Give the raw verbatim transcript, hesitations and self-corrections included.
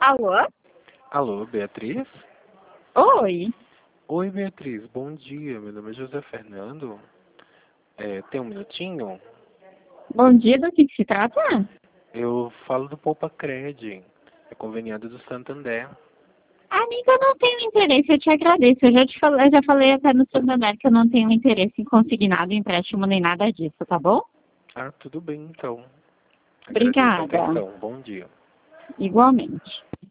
Alô? Alô, Beatriz? Oi. Oi, Beatriz, bom dia. Meu nome é José Fernando. É, tem um minutinho? Bom dia, do que que se trata? Eu falo do Poupa Cred, é conveniado do Santander. Amiga, eu não tenho interesse, eu te agradeço. Eu já te falei, já falei até no Santander que eu não tenho interesse em consignado, empréstimo, nem nada disso, tá bom? Ah, tudo bem então. Agradeço a Obrigada. atenção. Bom dia. Igualmente.